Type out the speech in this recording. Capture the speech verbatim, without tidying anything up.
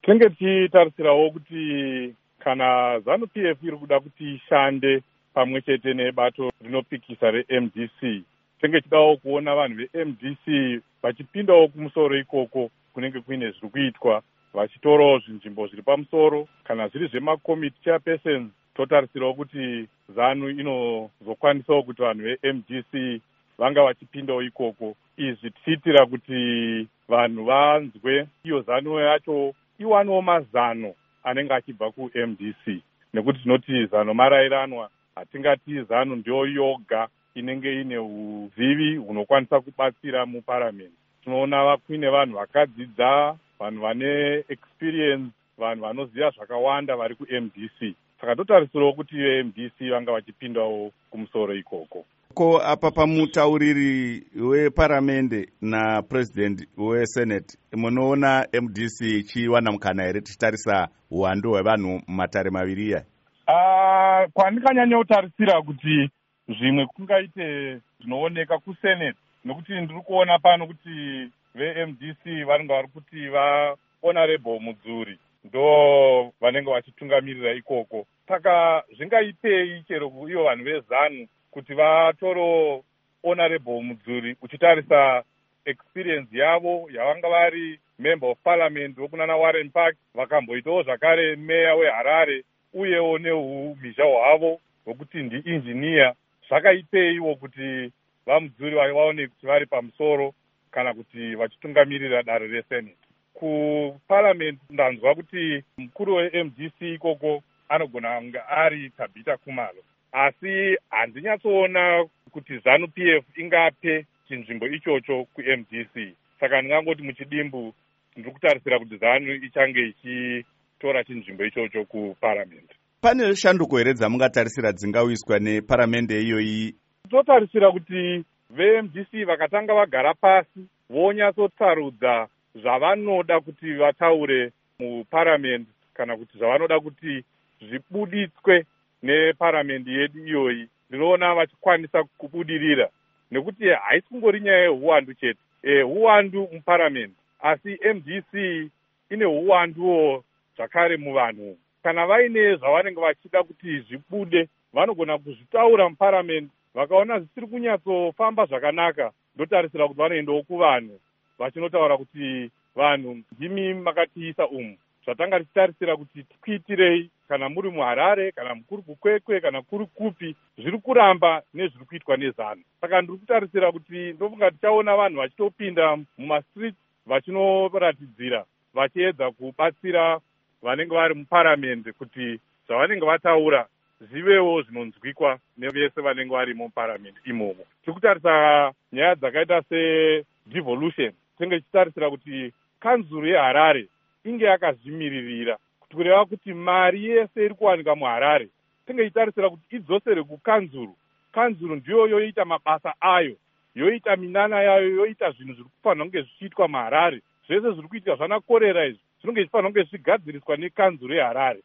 tinenge tichitarisirawo kuti kana ZANU P F iri kuda kuti ishande pamwe chete nebato rinopikisa reM D C, tinenge tichidawo kuona vanhu veM D C vachipindawo kumusoro ikoko kunenge kuine zviri kuitwa, vachitorawo zvinzvimbo zviri pamusoro. Kana zviri zvemakomiti chairpersons, totarisirawo kuti ZANU inozokwanisawo kuti vanhu veM D C vanga vachipindawo ikoko, izvi tichiitira kuti vanhu vanzwe iyo ZANU yacho iwanewo mazano anenge achibva kuM D C, nekuti tinoti zano marairanwa, hatingati ZANU ndiyo yoga inenge ine uzivi hunokwanisa kubatsira muparamendi. Tinoona kuine vanhu vakadzidza, vanhu vane experience, vanhu vanoziva zvakawanda vari kuM D C. Saka totarisirawo kuti veM D C vanga vachipindawo kumusoro ikoko. Ko apa pamutauriri weparamende napresident wesenate, munoona M D C ichiwana mukana here tichitarisa uwandu hwevanhu mumatare maviri iya? Uh, kwandikanyanya kutarisira kuti zvimwe kungaite zvinooneka kusenate, nokuti ndiri kuona pano kuti veM D C vanenge vari kuti vahonorable Mudzuri ndo vanenge vachitungamirira ikoko. Saka zvingaitei chero iyo vanhu vezanu kuti vatoro honorable Mudzuri, uchitarisa experience yavo yavanga vari member of parliament wokunana Warren Park, vakamboitawo zvakare meya weHarare, uyewo neumhizha hwavo hwokuti ndi-engineer. Zvakaiteiwo kuti vaMudzuri vaone kuti vari pamusoro kana kuti vachitungamirira dare resenate. Kuparliament ndanzwa kuti mukuru weM D C ikoko anogona kunge ari Tabitha Khumalo, asi handinyatsoona kuti ZANU P F ingape chinzvimbo ichocho kuM D C. Saka ndingangoti muchidimbu ndiri kutarisira kuti ZANU ichange ichitora chinzvimbo ichocho kuparliament. Pane shanduko here dzamungatarisira dzingawiswa neparamende iyoyi? Totarisira kuti veM D C vakatanga vagara pasi vonyatsosarudza zvavanoda kuti vataure muparliament kana kuti zvavanoda kuti zvibuditswe neparamendi yedu iyoyi, ndinoona vachikwanisa kubudirira, nekuti haisi kungori nyaya yehuwandu chete. E, huwandu muparamendi, asi M D C ine huwanduwo zvakare muvanhu. Kana vaine zvavanenge vachida kuti zvibude, vanogona kuzvitaura muparamendi. Vakaona zvisiri kunyatsofamba zvakanaka, ndotarisira kuti vanoendawo kuvanhu vachinotaura kuti vanhu ndimi makatiisa umu, zvatanga tichitarisira kuti tikuitirei, kana muri muHarare kana mukuru kukwekwe kana kuri kupi, zviri kuramba nezviri kuitwa neZANU. Saka ndiri kutarisira kuti ndofunga tichaona vanhu vachitopinda mumastreet vachinoratidzira, vachiedza kubatsira vanenge vari muparamendi kuti zvavanenge vataura zvivewo zvinonzwikwa nevese vanenge vari muparamendi imomo. Tiri kutarisa nyaya dzakaita sedevolution, tinenge tichitarisira kuti kanzuru yeHarare inge yakazvimiririra, kuti kureva kuti mari yese iri kuwanika muHarare tinenge tichitarisira kuti idzosere kukanzuru. Kanzuru ndiyo yoita mabasa ayo, yoita minana yayo, yoita zvinhu zviri kufanira kunge zvichiitwa muHarare. Zvese zviri kuitika zvana korera izvi zvinenge zvifanira kunge zvigadziriswa nekanzuru yeHarare.